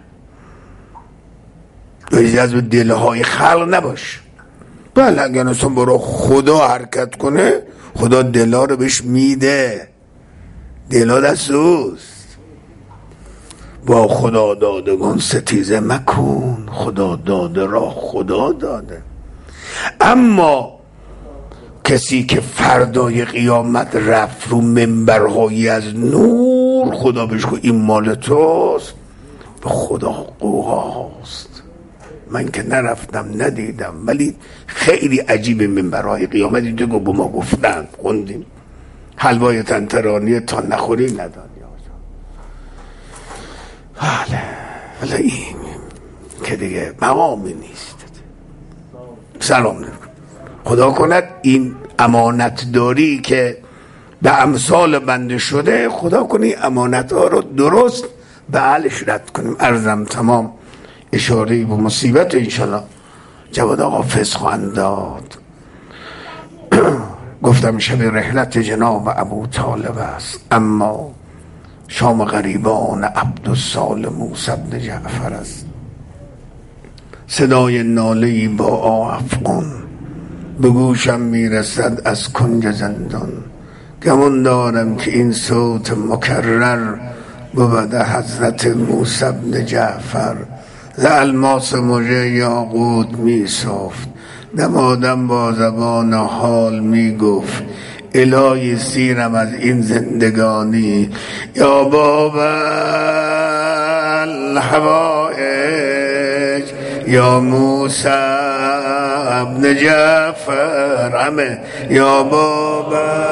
جای جذب دلهای خلق نباشه. بله اگر انسان برای خدا حرکت کنه خدا دلا رو بهش میده، دلا دست اوست. با خدا دادگان ستیزه مکن، خدا داده را خدا داده. اما کسی که فردای قیامت رفت رو منبرهایی از نور، خدا بهش گفت این مال توست، به خدا قوهاست. من که نرفتم ندیدم، ولی خیلی عجیب منبرهای قیامت اینجا با ما گفتن، خوندیم. حلوای تنترانی تا نخوری ندانی. بله این که دیگه مقامی نیست. سلام علیکم. خدا کند این امانتداری که به امثال بنده شده، خدا کنه این امانت ها رو درست به اهلش رد کنیم. عرضم تمام. اشاره به مصیبت انشالله جواد آقا فز خواهند داد. گفتم شب رحلت جناب ابو طالب است، اما شام غریبان عبدالصالح موسی بن جعفر است. صدای ناله‌ای با افغان به گوشم میرسد از کنج زندان. گمان دارم که این صوت مکرر بود حضرت موسی بن جعفر. ز الماس مژه یاقوت میسفت، دمادم با زبان حال میگفت الهی سیرم از این زندگانی. یا باب الحوائج یا موسی ابن جعفر، همه یا باب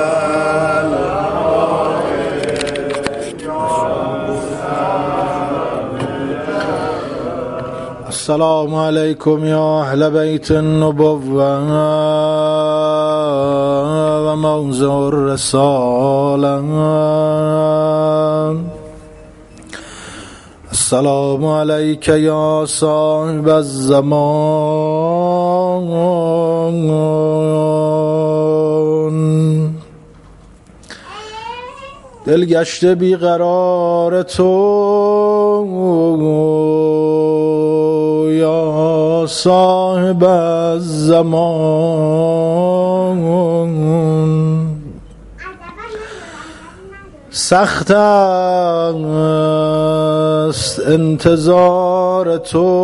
السلام علیکم یا اهل بیت النبوة و موضع الرسالة. السلام علیک یا صاحب الزمان. دلگشته بیقرار تو یا صاحب الزمان. سخت است انتظار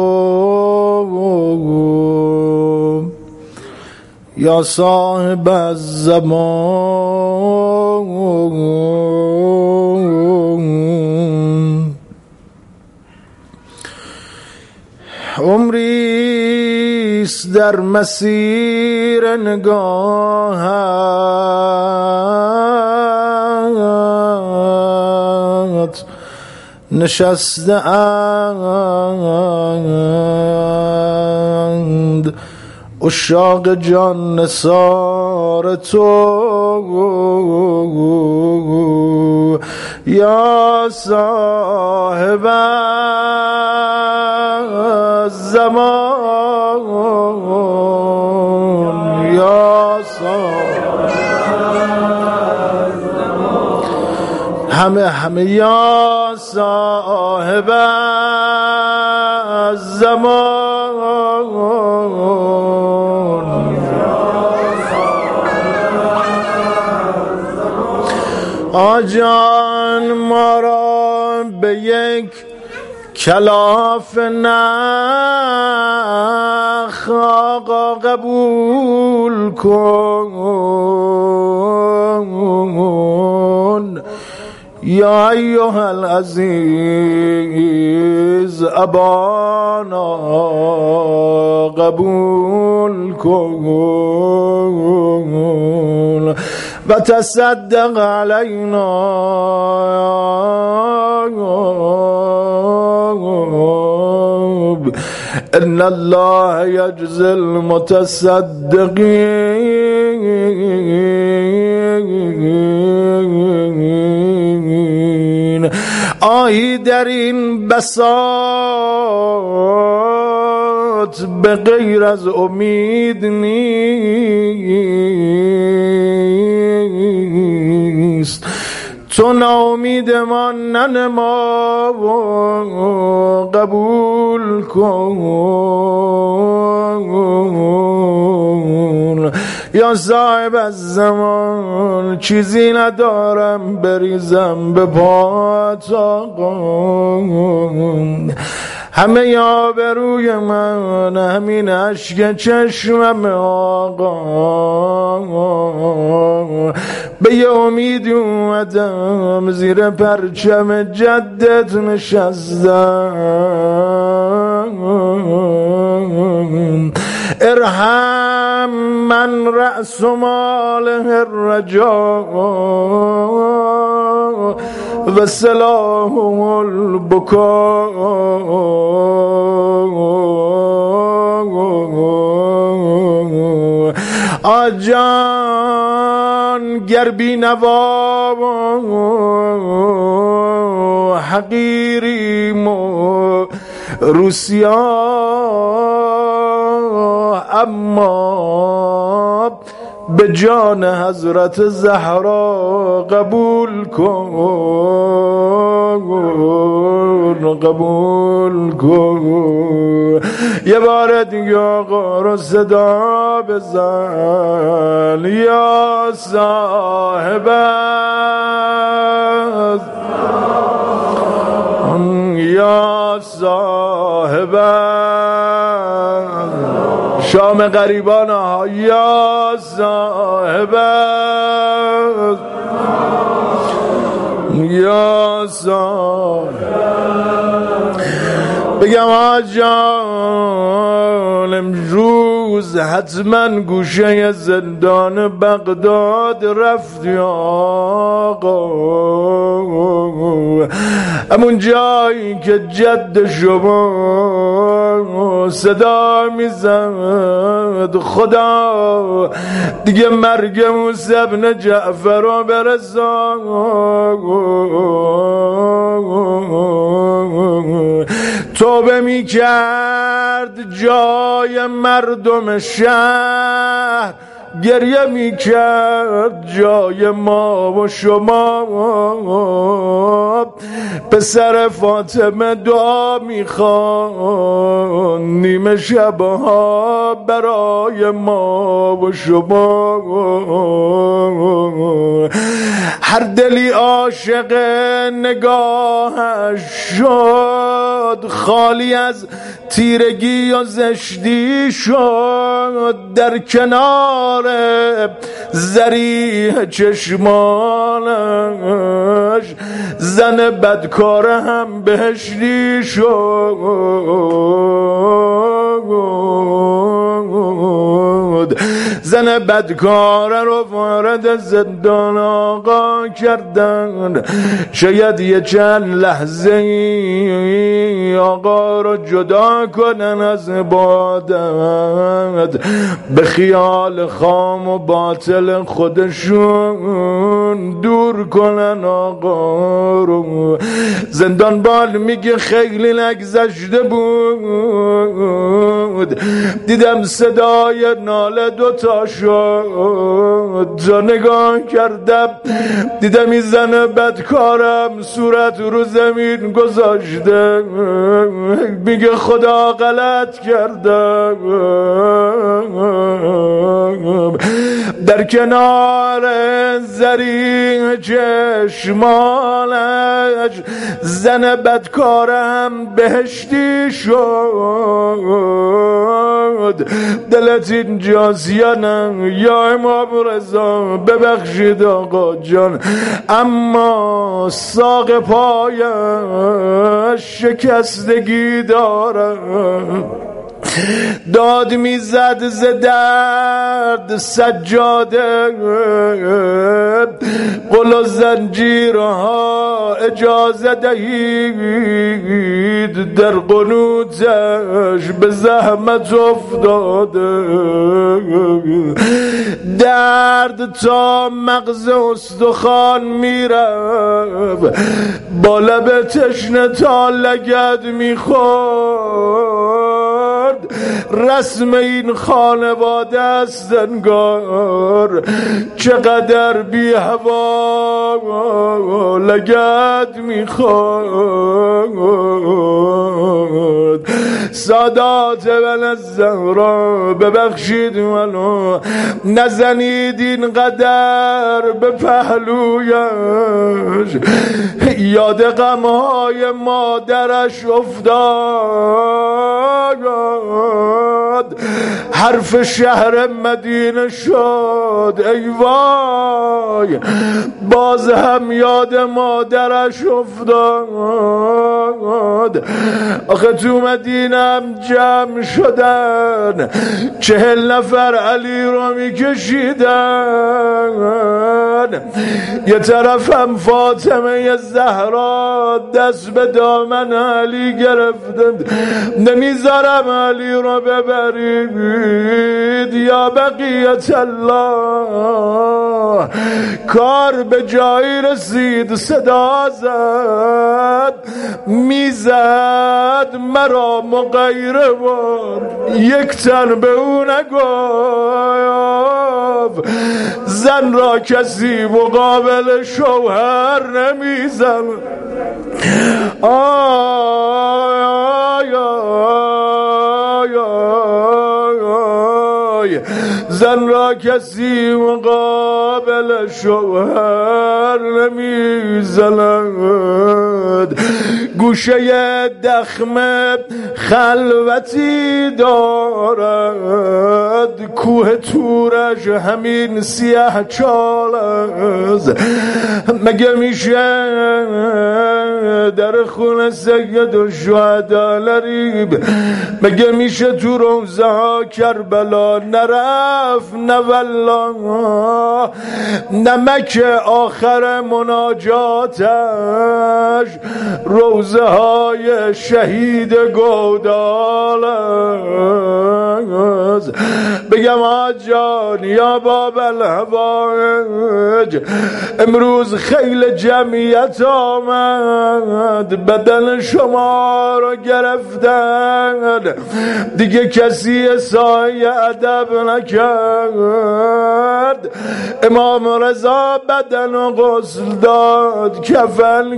تو یا صاحب الزمان. عمریست در مسیر نگاهت نشسته اند اشاق جان نثار تو یا صاحب الزمان یا صاحب همه یا صاحب الزمان آجان ما را به یک کلاف نخ آقا قبول کن یا ایها العزیز ابانا قبول کن و تصدق علینا ان الله یجزی المتصدقین. آهی در این بساط به غیر از امید نیست، تو ناامید ما ننما و قبول کن یا صاحب الزمان. چیزی ندارم بریزم به پات آقا، همه آبروی من همین اشک چشمم آقا. به یه امید اومدم زیر پرچم جدت نشستم. ارحم من رأس ماله الرجا و سلاح البکا. آجان گر بی نوا حقیریم و روسیا، اما به جان حضرت زهرا قبول کن، قبول کن. یه بار دیگه آقا رو صدا بزن یا صاحب یا صاحب شام غریبان ها یا صاحب یا صاحب. بگم آجان امروز حتما گوشه زندان بغداد رفتی آقا، همون جایی که جد شما صدا میزد خدا دیگه مرگ موسی بن جعفر رو برسان. توبه میکرد جای مردم شهر، گریه میکرد جای ما و شما. پسر فاطمه دعا میخواد نیمه شبها برای ما و شما. هر دلی عاشق نگاهش شد، خالی از تیرگی و زشتی شد. در کنار ذریح چشمانش زن بدکار هم بهشتی شد. زن بدکاره رو وارد زندان آقا کردن. شاید یه چند لحظه آقا رو جدا کنن از عبادت، به خیال خام و باطل خودشون دور کنن آقا رو. زندان بال میگه خیلی نگذشته بود، دیدم صدای ناله دوتا شد، تا نگاه کردم دیدم این زن بدکارم صورت رو زمین گذاشته، میگه خدا غلط کردم. در کنار زری چشمانش زن بدکارم بهشتی شد. دلت اینجاست یا نه یا امام رضا؟ ببخشید آقا جان، اما ساق پایش شکستگی دارم. داد میزد ز درد سجاده، قل و زنجیرها اجازه دهید، در قنوتش به زحمت افتاده. درد تا مغز استخوان میرفت، با لب تشنه تا لگد میخورد. رسم این خانواده است انگار، چقدر بی هوا لگد میخورد. سادات الزهرا ببخشید منو، نزنید این قدر به پهلویش. یاد غمهای مادرش افتاد، حرف شهر مدینه شد. ای وای باز هم یاد مادرش افتاد. آخه تو مدینم جمع شدن، 40 نفر علی رو میکشیدن. یه طرفم فاطمه زهرا دست به دامن علی گرفتند، نمیذارم علی رو ببرید یا بقیت الله. کار به جایی رسید، صدا زد میزد مرا مغیره بود، یک تن به او نگفت. زن را کسی مقابل شوهر نمیزن. زن را کسی مقابل شوهر نمیزند. گوشه دخم خلوتی دارد، کوه تورش همین سیاه چال است. مگه میشه در خون سید و شهدا نریم؟ مگه میشه تو روزه ها کربلا نرفت؟ نه والله. نمک آخر مناجاتش روزه های شهید گودال است. بگم آجان یا باب الهوایج، امروز خیل جمعیت آمد، بدن شما رو گرفتن، دیگه کسی سایه ادب نکرد. امام رضا بدن و غسل داد، کفن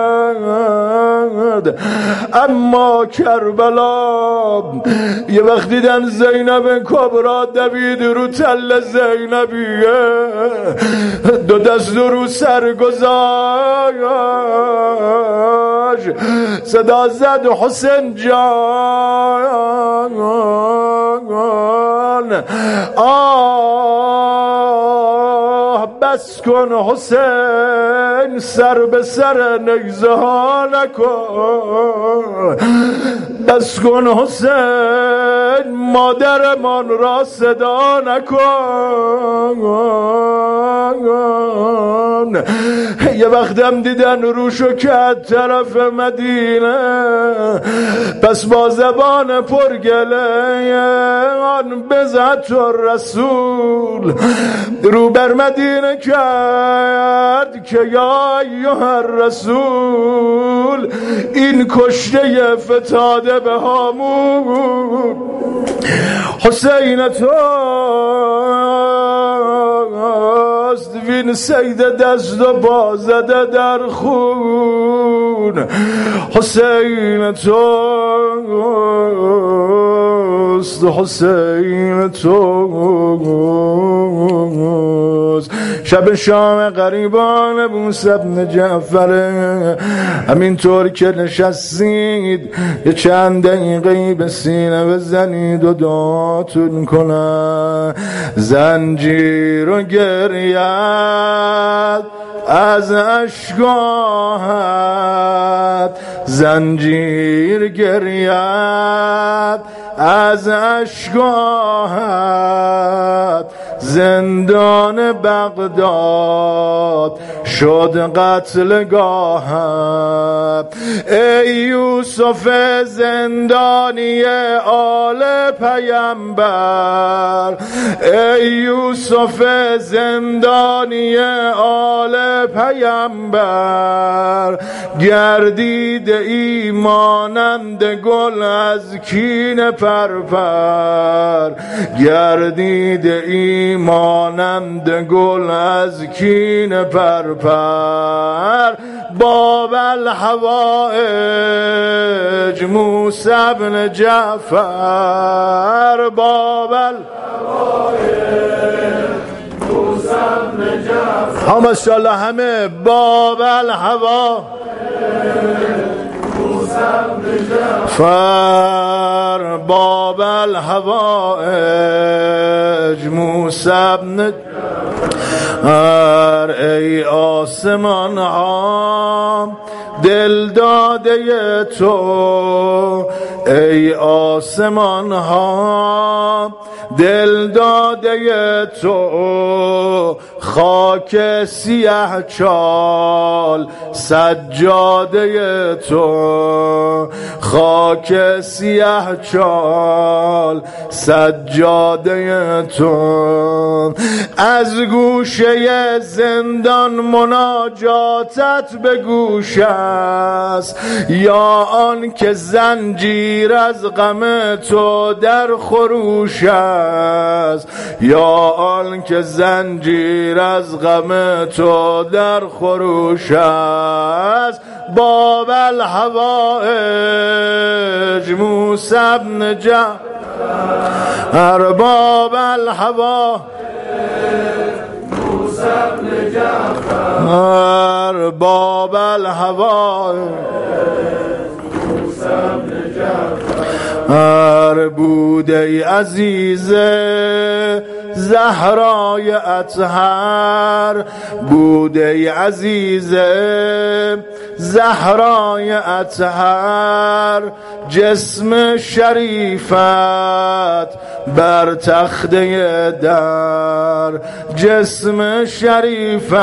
کرد. اما کربلا یه وقت دیدن زینب کبرا دوید رو تل زینبیه، دو دست رو سر گذاشت، صدا زد حسین جان. بس کن حسین، سر به سر نگزه ها نکن. بس کن حسین، حسین مادرمان را صدا نکن. یه وقتم دیدن روشو کرد طرف مدینه، پس با زبان پرگله آن بزد تو رسول رو بر مدینه کرد که یا ایها الرسول این کشته فتاده به هامون حسین توست، وین سید دست و بازده در خون حسین توست، حسین توست. شب شام غریبان موسی بن جعفر، همینطور که نشستید یه چند دقیقه به سینه بزنید و دعاتون کنن. زنجیر و گریت از اشکاهت، زنجیر گریت از اشکاهت، زندان بغداد شد قتلگاهت. ای یوسف زندانی آل پیامبر، ای یوسف زندانی آل پیامبر، گردیده ای مانند گل از کین پرپر، گردیده ای مانند گل از کین پرپر. باب الحوائج موسی بن جعفر، باب الحوائج موسی بن جعفر. ماشاءالله همه باب الحوائج فر، باب الحوائج موسی بن جعفر. ای آسمان ها دل داده تو، ای آسمان ها دل داده تو، خاک سیاه چال سجاده تو، خاک سیاه چال سجاده تو. از گوشه زندان مناجاتت به گوش است، یا آن که زنجیر از غم تو در خروش است، یا آن که زنجیر از غم تو در خروش است. باب الحوائج موسی بن جعفر، باب الحوائج موسی بن جعفر، باب الحوائج موسی بن جعفر. بوده ای عزیز زهرای اطهر، بوده ای عزیز زهرای اطهر، جسم شریفت بر تخته در، جسم شریفت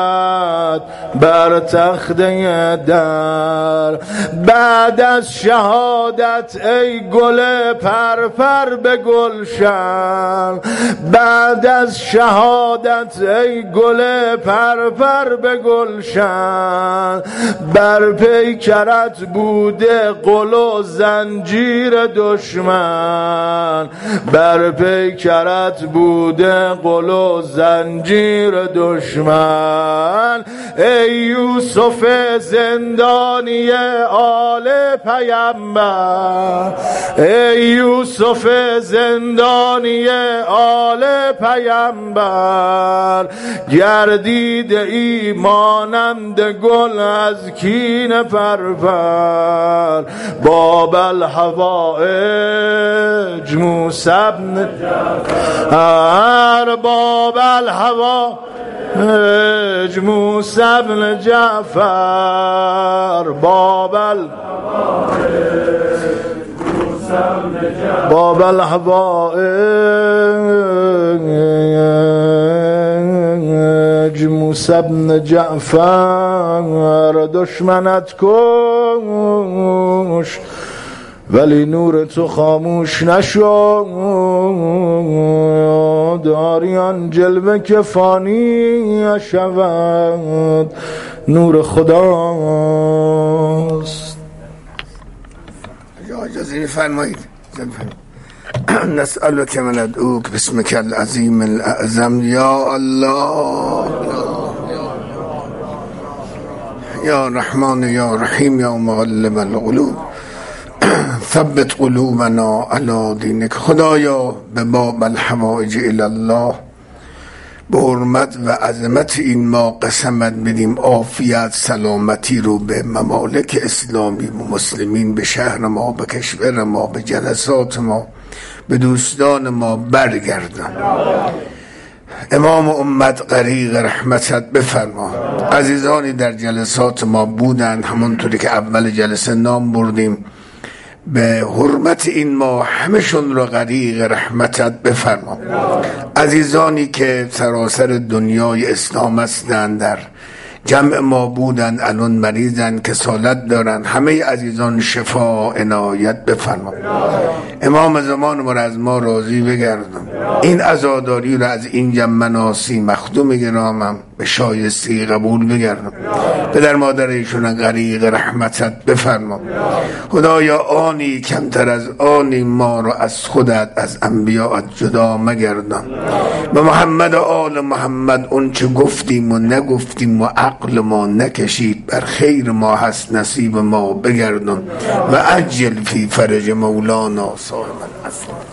بر تخته در. بعد از شهادت ای گل پرپر به گلشن، بعد از شهادت ای گل پرپر به گلشن، بر پیکرت بوده قل و زنجیر دشمن، بر پیکرت بوده قل و زنجیر دشمن. ای یوسف زندانی آل پیامبر، ای یوسف زندانی آل پیامبر، گردیده ای مانند گل از کین پرپر. باب الحوائج موسی بن جعفر، باب الحوائج موسی بن جعفر، باب الحوائج موسی باب الحوائج موسی بن جعفر دشمنت کش ولی نور تو خاموش نشد داریان جلوه که فانی شود نور خداست. اجازه می‌فرمایید نسألك من ادعوك باسمك العظیم الاعظم یا الله یا رحمان یا رحیم یا مقلب القلوب ثبت قلوبنا علی دینک. خدایا به باب الحوائج الی الله به حرمت و عظمت این ما قسمت بدیم عافیت سلامتی رو به ممالک اسلامی و مسلمین، به شهر ما، به کشور ما، به جلسات ما، به دوستان ما برگردن. امام امت غریق رحمتت بفرما. عزیزانی در جلسات ما بودند، همونطوری که اول جلسه نام بردیم، به حرمت این ما همشون رو غریق رحمتت بفرما. عزیزانی که سراسر دنیای اسلام هستند در جمع ما بودند، الان مریضن، کسالت دارن، همه عزیزان شفا عنایت بفرما. امام زمان ما از ما راضی بگردم. این عزاداری رو از این جمع مناسی مخدوم گرامم به شایستی قبول بگردم. پدر مادر ایشون غریق رحمتت بفرما. خدایا آنی کمتر از آنی ما رو از خودت، از انبیاءت جدا مگردان. به محمد و آل محمد اون چه گفتیم و نگفتیم و عقل ما نکشید بر خیر ما هست نصیب ما بگردان و عجل فی فرج مولانا صاحب العصر.